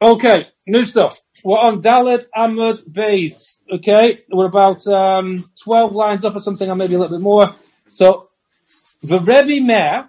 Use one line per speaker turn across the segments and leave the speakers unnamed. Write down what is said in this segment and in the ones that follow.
Okay, new stuff. We're on Dalet Amud Beis. Okay, we're about 12 lines up or something, or maybe a little bit more. So the Rebbe Meir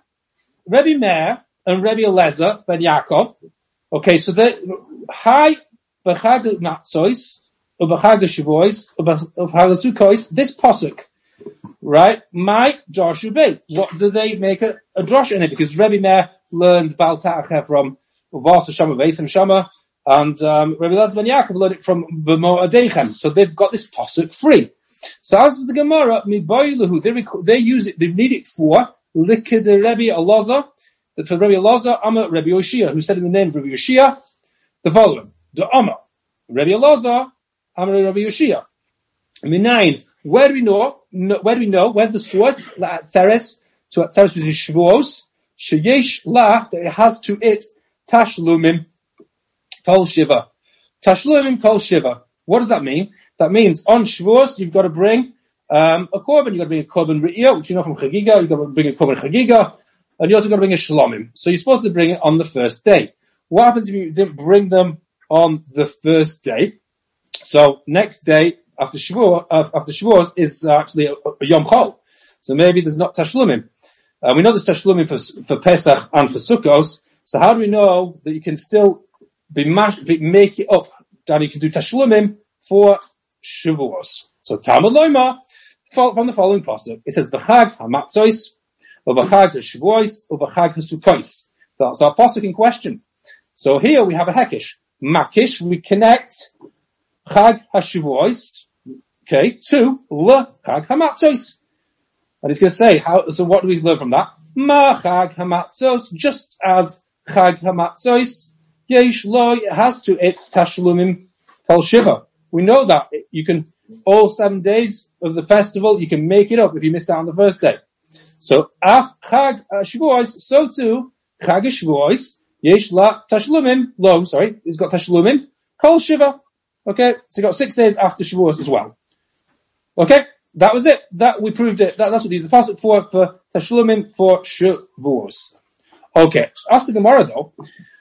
and Rebbe Eliezer ben Yaakov. Okay, so they Hai b'Chag Matzois u'b'Chag Shavuos u'b'Chag Sukkos. This pasuk, right? My Joshua Bey. What do they make a drosh in it? Because Rebbe Meir learned Baal Ta'acheh from Uvas Shama Beisim Shama, and Rebbe Eliezer ben Yaakov learned it from B'mo Adechem. So they've got this pasuk free. So as the Gemara, they use it, they need it for Likid Rebbe Elazar. That for Rebbe Elazar, Amar Rebbe Yoshia, who said in the name of Rebbe Yoshia the following: the Amar Rebbe Elazar, Amar Rebbe Yoshia. Minayin. Where do we know? Where the source Atzeres to Atzeres with Shavuos sheyesh la that it has to it tashlumim kol shiva. Tashlumim kol shiva. What does that mean? That means on Shavuos you've got to bring a korban. You've got to bring a korban re'iyah, which you know from Chagiga. You've got to bring a korban Chagiga. And you also got to bring a shalomim. So you're supposed to bring it on the first day. What happens if you didn't bring them on the first day? So next day after Shavuos is actually a Yom Chol. So maybe there's not tashlumim. We know there's tashlumim for Pesach and for Sukkos. So how do we know that you can still make it up? That you can do tashlumim for Shavuos. So Talmud Loima from the following pasuk. It says B'Chag HaMatzois Uvachag HaShavuos, Uvachag HaSukkos. That's our pasuk in question. So here we have a hekish. Makish, we connect Chag HaShavuos, okay, to Chag HaMatzos. And it's going to say, so what do we learn from that? Ma Chag HaMatzos, just as Chag HaMatzos, Yesh Lo, it has to it, Tashlumim Kol Shiva. We know that you can, all 7 days of the festival, you can make it up if you missed out on the first day. So, Chag Shavuos, so too, Chag Shavuos, Yesh La Tashlumim, it's got Tashlumim, Kol Shiva. Okay, so you got 6 days after Shavuos as well. Okay, that was it. That, we proved it. That's what these are pasuk for Tashlumim for Shavuos. Okay, ask the Gemara though,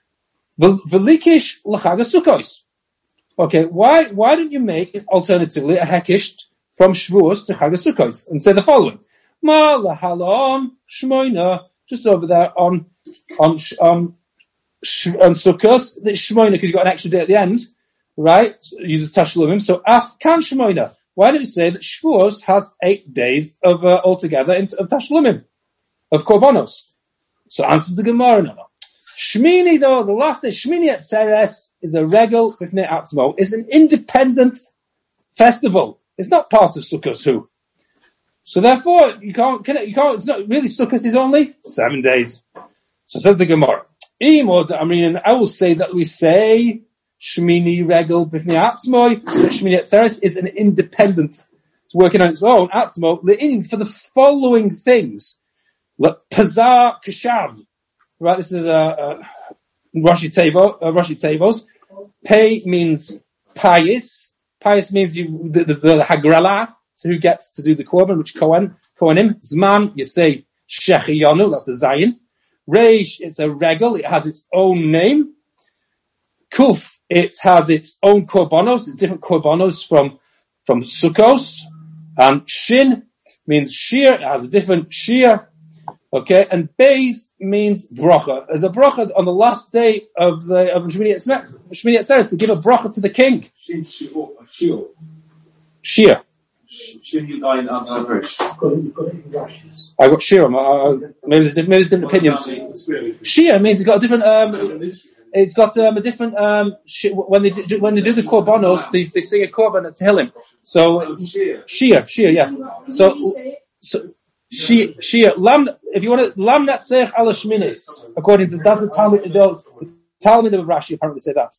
V'likish L'Chag Sukkos. Okay, why didn't you make it alternatively a hekish from Shavuos to Chag Sukkos and say the following? Ma lahalom shmoina, just over there on Sukkos, the shmoina, because you got an extra day at the end, right? Use the tashlumim. So af kan shmoina. Why don't you say that Shavuos has 8 days of altogether of tashlumim of korbanos? So answers the Gemara. No. Shmini though, the last day, Shmini Atzeres is a regal b'fnei atzmo. It's an independent festival. It's not part of Sukkos who. So therefore, you can't, it's not really Sukkot is only 7 days. So says the Gemara. I will say that we say, Shmini Regel B'fnei Atzmoi, that Shmini Atzeres is an independent, it's working on its own, Atzmo, le'in for the following things. Pazar Kashav. Right, this is, Rashi Tevos. Pei means pious. Pious means the Hagrala. So who gets to do the korban, which Kohanim. Zman, you say Shechiyonu, that's the Zayin. Reish, it's a regal, it has its own name. Kuf, it has its own korbanos, it's different korbanos from Sukkos. And Shin means shear, it has a different shear. Okay, and Beis means bracha. There's a bracha on the last day of Shmini Atzeres to give a bracha to the king. Shear. I got Shira. Maybe there's different opinions. Shia means it's got a different. It's got a different. When they do the korbanos, they sing a korban at Tehillim. So Shia, yeah. So Shia. Lam. If you want to lam natzech ala shminis, according to that's the Talmud of Rashi apparently say that.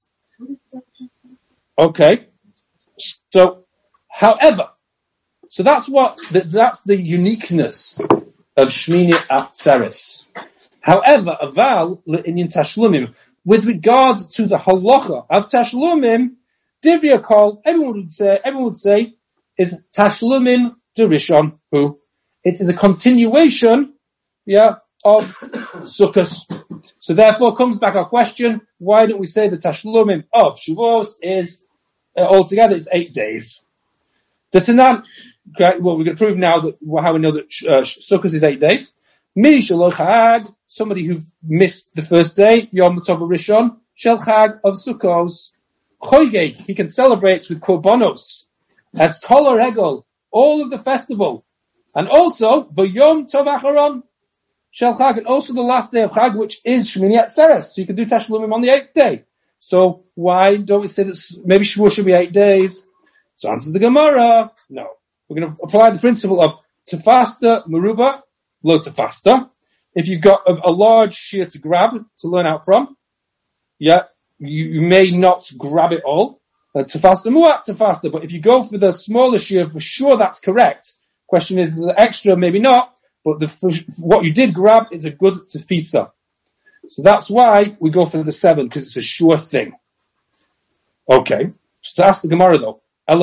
Okay. So, however. So that's the uniqueness of Shmini Atzeres. However, aval le'inyan tashlumim, with regards to the halacha of tashlumim, Divya Kol, everyone would say, is tashlumim derishon, who? It is a continuation, of Sukkot. So therefore comes back our question, why don't we say the Tashlumim of Shavuos is, altogether it's 8 days? The Tanan, okay, well we're going to prove now that, how we know that Sukkot is 8 days. Mi Shelo Chag, somebody who missed the first day, Yom Tov Rishon, Shel Chag of Sukkos. Choygeg, he can celebrate with Korbanos, as Kol HaRegel, all of the festival. And also, B'Yom Tov Acharon, Shel Chag, and also the last day of Chag, which is Shmini Atzeres. So you can do Tashlumim on the 8th day. So why don't we say that maybe Shavuot should be 8 days? So answers the Gemara, no. We're going to apply the principle of Tefasta Meruba, Lo Tefasta. If you've got a large shear to grab, to learn out from, yeah, you may not grab it all. Tefasta Mu'at Tefasta, but if you go for the smaller shear, for sure that's correct. Question is, the extra maybe not, but what you did grab is a good tefisa. So that's why we go for the 7, because it's a sure thing. Okay. So ask the Gemara though.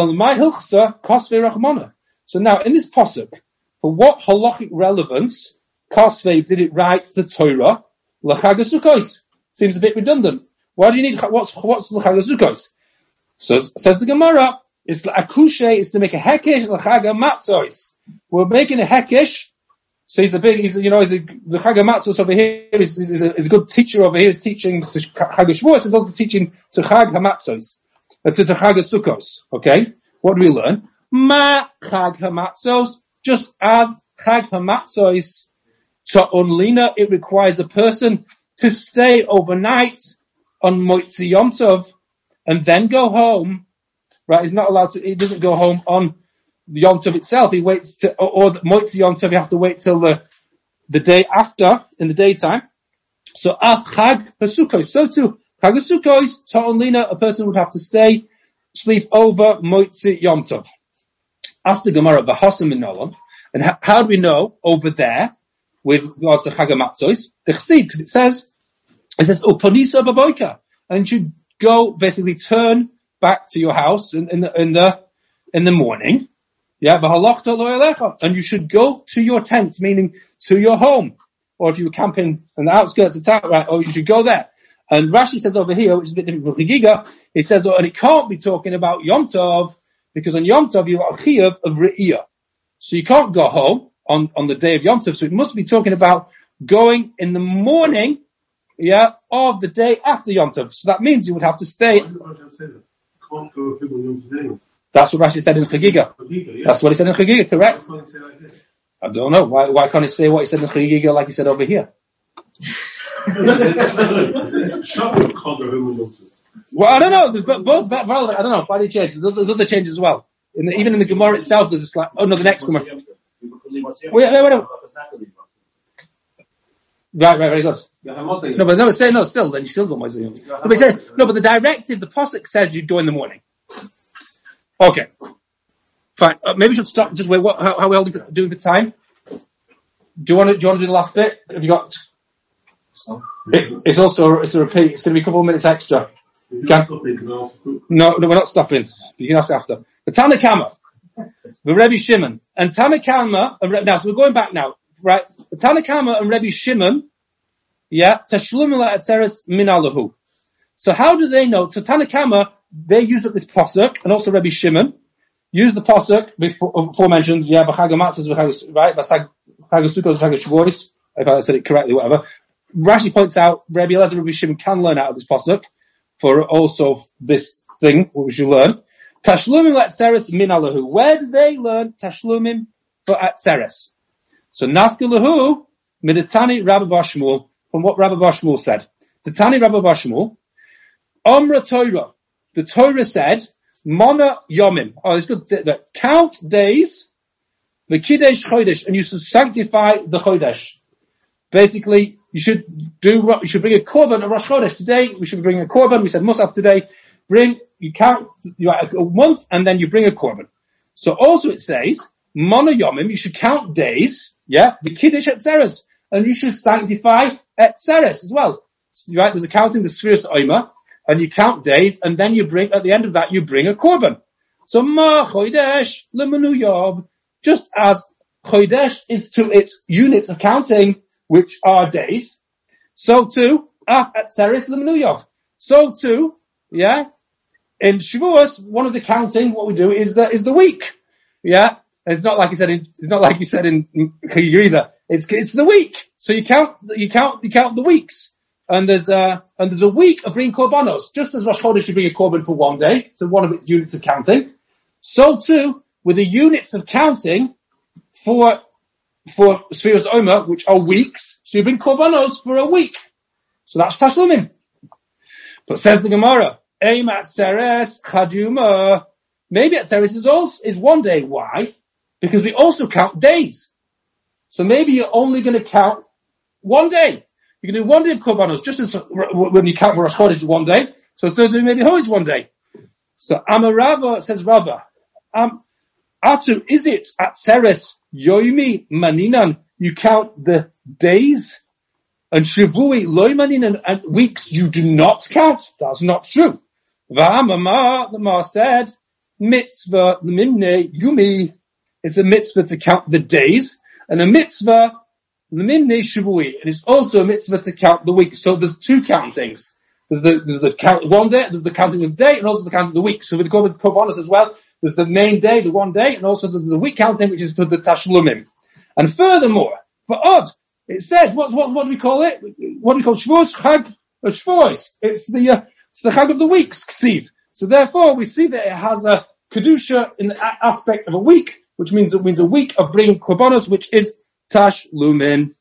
So now in this pasuk, for what halachic relevance Kosvei did it write the Torah l'Chag HaSukkos? Seems a bit redundant. Why do you need what's l'Chag HaSukkos? So says the Gemara, it's akushe is to make a hekesh l'Chag HaMatzos. We're making a hekesh. So the Chag HaMatzos over here is a good teacher over here. He's teaching to Chag HaShavuos and also teaching to Chag HaMatzos. To Chag HaSukkos. Okay? What do we learn? Ma Chag HaMatzos, just as Chag HaMatzos, to Unlina, it requires a person to stay overnight on Moitzi Yom Tov and then go home. Right? He's not allowed to, he doesn't go home on Yom Tov itself. He waits to, or Moitzi Yom Tov, he has to wait till the day after, in the daytime. So, Af Chag HaSukkos. So too, Chag HaSukkos, to Unlina, a person would have to sleep over Moitzi Yom Tov. Ask the Gemara, V'hosam in Nolan, and how do we know over there, with regards to Chag HaMatzos, because it says, Uponisa Baboika, and you go, basically turn back to your house in the morning, yeah, and you should go to your tent, meaning to your home, or if you were camping in the outskirts of town, right, or you should go there. And Rashi says over here, which is a bit different from Chagiga, it says, and it can't be talking about Yom Tov, because on Yom Tov you've got a chiyuv of Re'iyah. So you can't go home on the day of Yom Tov, so it must be talking about going in the morning, yeah, of the day after Yom Tov. So that means you would have to stay. That's what Rashi said in Chagiga. That's what he said in Chagiga, correct? I don't know. Why can't he say what he said in Chagiga like he said over here? Well, I don't know. They've got both relevant. I don't know. Why did he change? There's other changes as well. Even in the Gemara itself, there's a slight. Oh no, the next Gemara. Wait. Right, very good. No, but no, say no. Still, then you still go Moisei. No, but he said no. But the directive, the pasuk says you'd go in the morning. Okay, fine. Maybe we should stop. Just wait. How are we all doing for time? Do you want to do the last bit? Have you got? It's a repeat. It's going to be a couple of minutes extra. No, we're not stopping. You can ask after. The Tanakama, the Rebbe Shimon, and Tanakama. Now, so we're going back now, right? The Tanakama and Rebbe Shimon, yeah, Tashlum Atzeres Minalahu. So how do they know? So Tanakama, they use up this pasuk, and also Rebbe Shimon use the pasuk before mentioned. Yeah, b'Chag HaMatzos, right? B'Chag HaSukkos, b'Chag HaShavuos. If I said it correctly, whatever. Rashi points out Rebbe Elazar and Rebbe Shimon can learn out of this pasuk for also this thing what we should learn. Tashlumim Atzeres Minalahu. Where did they learn Tashlumim for Atzeres? So Nafka Lahu Miditani Rabbi Bar Shmuel, from what Rabbi Bar Shmuel said. The Tani Rabbi Bar Shmuel, Omra Torah. The Torah said, Mona Yomim. Oh, it's good. Count days, the Kiddush Chodesh, and you should sanctify the Chodesh. Basically, you should bring a korban, a Rosh Chodesh. Today, we should be bringing a korban. We said Musaf today. You count a month, and then you bring a korban. So also it says, Mona Yomim, you should count days, yeah, the Kiddush Atzeres, and you should sanctify Atzeres as well. Right, there's accounting the Sfiras Omer, and you count days, and then at the end of that, you bring a korban. So Ma Chodesh Lemanu Yob, just as Chodesh is to its units of counting, which are days. So too, af atzeres l'menuyov. So too, yeah, in Shavuos, one of the counting, what we do is the week. Yeah. It's not like he said in Chiyur either. It's the week. So you count the weeks. And there's a week of bringing korbanos. Just as Rosh Chodesh should bring a korban for one day, so one of its units of counting. So too, with the units of counting for Sfiras Omer, which are weeks, so you bring korbanos for a week. So that's Tashlumim. But says the Gemara, Eim Atzeres Chaduma. Maybe Atzeres is one day. Why? Because we also count days. So maybe you're only going to count one day. You can do one day of korbanos, just as when you count Rosh Chodesh one day. So Thursday maybe always one day. So Amarava says Rava, Atu, is it Atzeres Yoimi Maninan? You count the days, and Shavui Loi Maninan, and weeks you do not count. That's not true. V'amama, the Ma said, Mitzvah L'mimne Yumi. It's a mitzvah to count the days, and a mitzvah L'mimne Shavui, and it's also a mitzvah to count the weeks. So there's two countings. There's the count one day, there's the counting of the day, and also the counting of the week. So we go with korbanos as well. There's the main day, the one day, and also there's the week counting, which is for the tashlumim. And furthermore, for Od, it says, what do we call it? What do we call Shavuos? Chag Shavuos. It's the Chag of the weeks, Ksiv. So therefore, we see that it has a kedusha in the aspect of a week, which means a week of bringing korbanos, which is tashlumim.